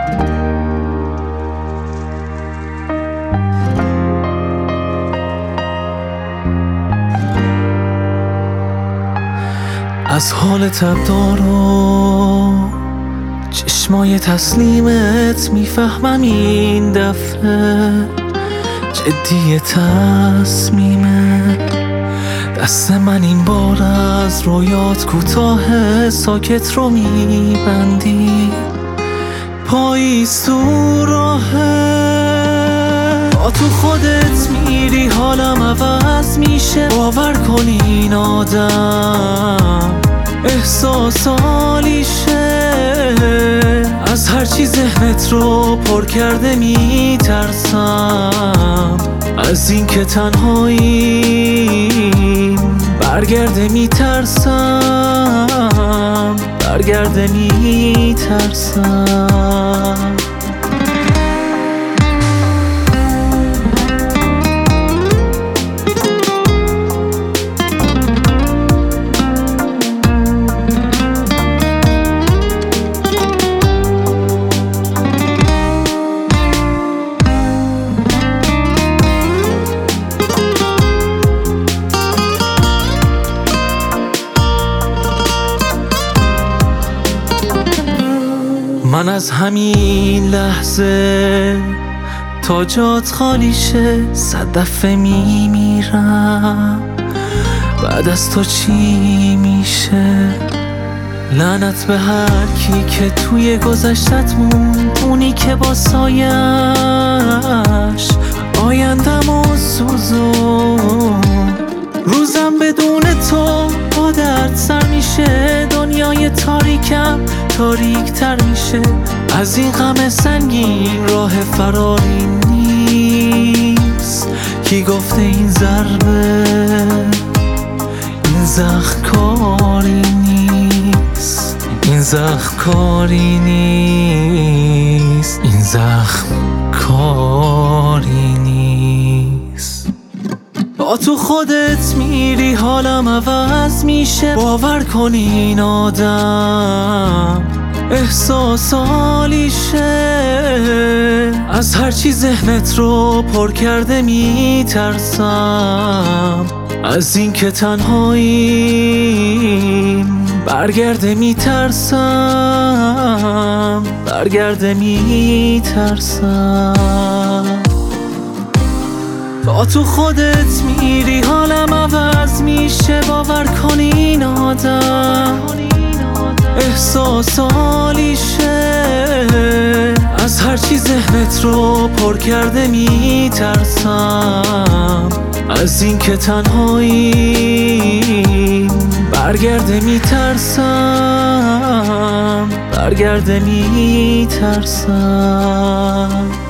از حال تبدار و چشمای تسلیمت میفهمم این دفعه جدی تصمیمه. دست من این بار از رویات کوتاه، ساکت رو میبندی، پاییز تو راهه. با تو خودت میری حالم عوض میشه، باور کن این آدم احساسالیشه. از هرچی ذهنت رو پر کرده میترسم، از این که تنهاییم برگرده میترسم، برگرده میترسم. من از همین لحظه تا جات خالی شه 100 دفعه میمیرم. بعد از تو چی میشه؟ لعنت به هر کی که توی گذشتت موند، اونی که با سایش آینده‌مو سوزون. روزم بدون تو با درد سر میشه، دنیای تاریکم تاریک تر میشه. از این غم سنگین راه فراری نیست. کی گفته این ضربه این زخم کاری نیست، این زخم کاری نیست، این زخم کاری نیست. با تو خودت میری حالم عوض میشه، باور کن این آدم احساسالیشه. از هرچی ذهنت رو پر کرده میترسم، از این که تنهاییم برگرده میترسم، برگرده میترسم. با تو خودت میری حالم عوض میشه، باور کن این آدم احساسالیشه. از هرچی ذهنت رو پر کرده میترسم، از این که تنهاییم برگرده میترسم، برگرده میترسم.